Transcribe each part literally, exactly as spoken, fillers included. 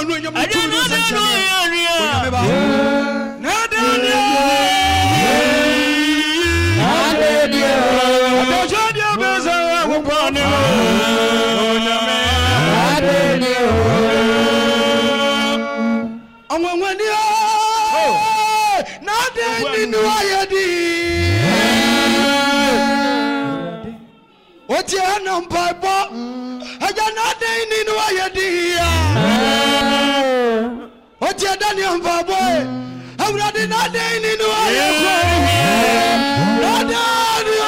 no nyam tu no senche onyame ba na dania na dania adojo dia beza wo pone onyame na dania onwani na dania no ayedi oti anam paipo aja na dania no ayedi oti daniel paipo awrade na dania no ayedi na dania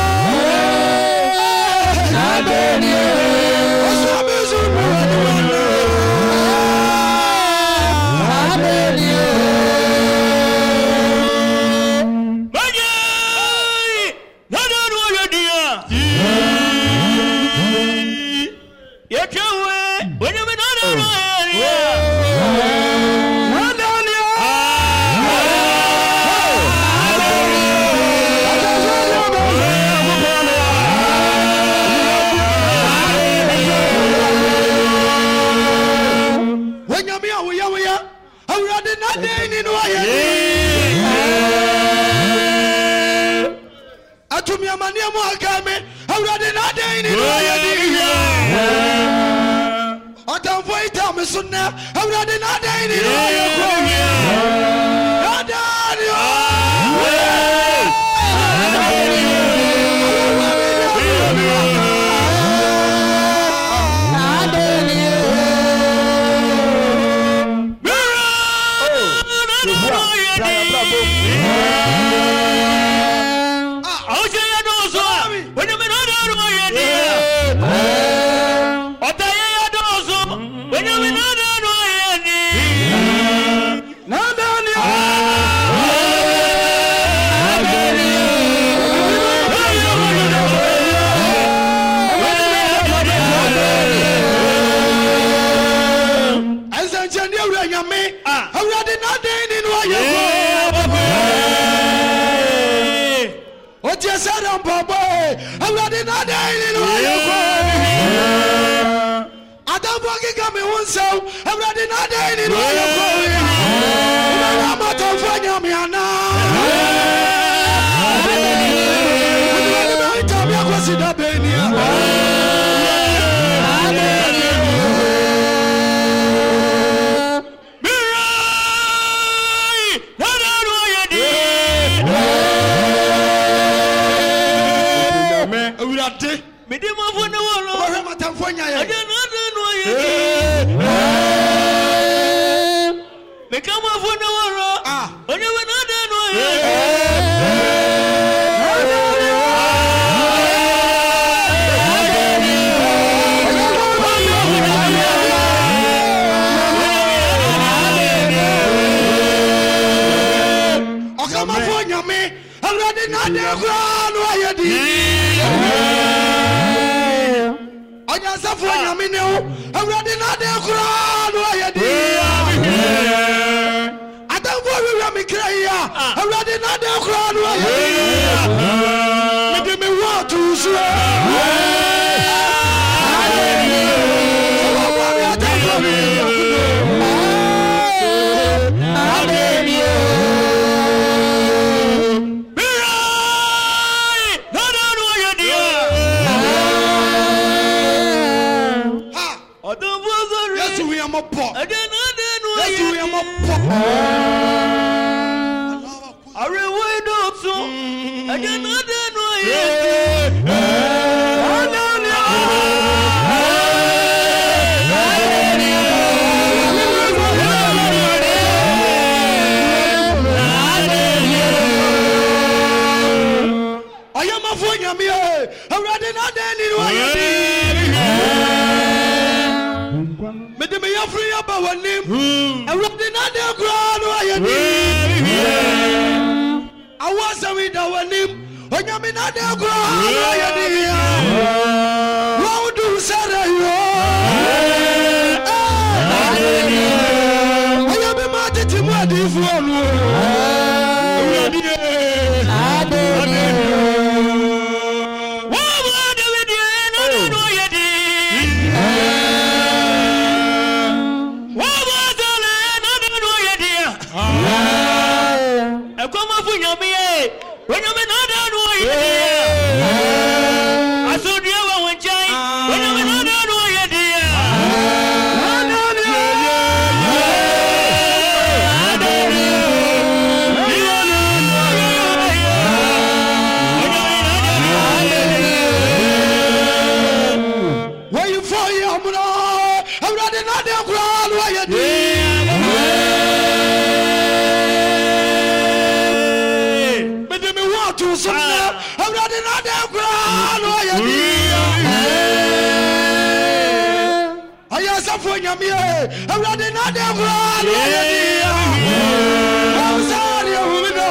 na dania osabezu na dania Mania mo akame awrade na den ni no yedi otam foi tam sunna awrade na den ni no yeko adani Saram Papa, I'm not in a day in Adam Boggy coming one so, I'm not in a day in I'm not on Fanyamiana. I'm not me dem afọ na wo lo o ma tamfo nya ya aja na de no ye me kam afọ na wo lo ah onye we na de no ye o kam afọ nya me already na de kura no ye di Onya safo nyame ne ho awrade na de kura no ayedi Adamfo wiwa me krai awrade na de kura no ayedi me de me wa tu so Whoa! muno awurade na de kura no ayedi mede me wa to sunna awurade na de kura no ayedi aya safo nyame awurade na de kura no ayedi awsari hu no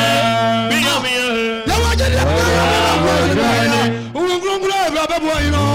Boy, you know.